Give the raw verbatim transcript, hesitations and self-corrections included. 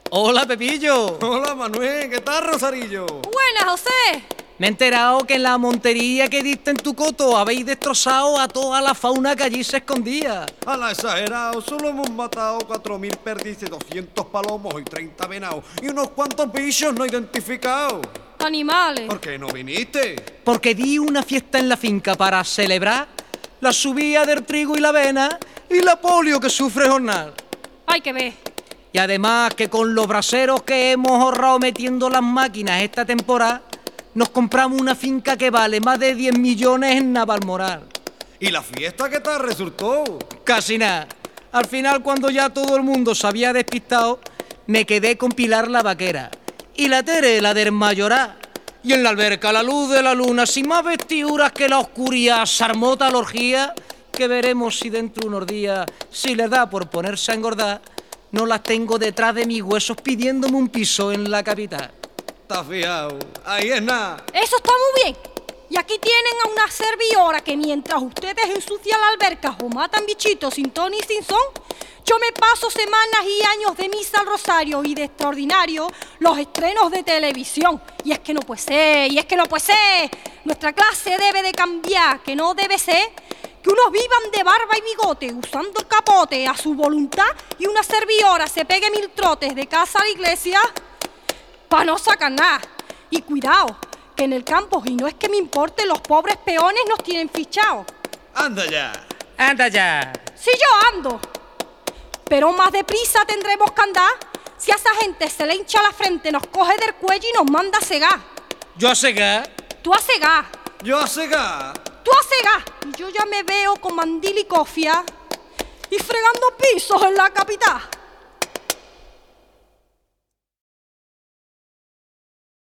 Hola, Pepillo. Hola, Manuel. ¿Qué tal, Rosarillo? Buenas, José. Me he enterado que en la montería que diste en tu coto habéis destrozado a toda la fauna que allí se escondía. A la exagerado, solo hemos matado cuatro mil perdices, doscientos palomos y treinta venados y unos cuantos bichos no identificados. Animales. ¿Por qué no viniste? Porque di una fiesta en la finca para celebrar la subida del trigo y la avena y la polio que sufre jornal. Hay que ver. Y además que con los braseros que hemos ahorrado metiendo las máquinas esta temporada, nos compramos una finca que vale más de diez millones en Navalmoral. ¿Y la fiesta qué tal resultó? Casi nada. Al final, cuando ya todo el mundo se había despistado, me quedé con Pilar la vaquera y la Tere, la del mayoral. Y en la alberca, la luz de la luna, sin más vestiduras que la oscuridad, se armó tal orgía que veremos si dentro de unos días, si le da por ponerse a engordar, no las tengo detrás de mis huesos pidiéndome un piso en la capital. ¿Estás fijado? Ahí es nada. Eso está muy bien. Y aquí tienen a una servidora que mientras ustedes ensucian la alberca o matan bichitos sin ton y sin son, yo me paso semanas y años de misa al rosario y de extraordinario los estrenos de televisión. Y es que no puede ser, y es que no puede ser. Nuestra clase debe de cambiar, que no debe ser que unos vivan de barba y bigote usando el capote a su voluntad y una servidora se pegue mil trotes de casa a la iglesia para no sacar nada. Y cuidado, que en el campo, y no es que me importe, los pobres peones nos tienen fichados. ¡Anda ya! ¡Anda ya! Sí, yo ando. Pero más deprisa tendremos que andar si a esa gente se le hincha la frente, nos coge del cuello y nos manda a cegar. Yo a cegar. Tú a cegar. ¡Yo a cegar! Tú a cegar. Y yo ya me veo con mandil y cofia y fregando pisos en la capital.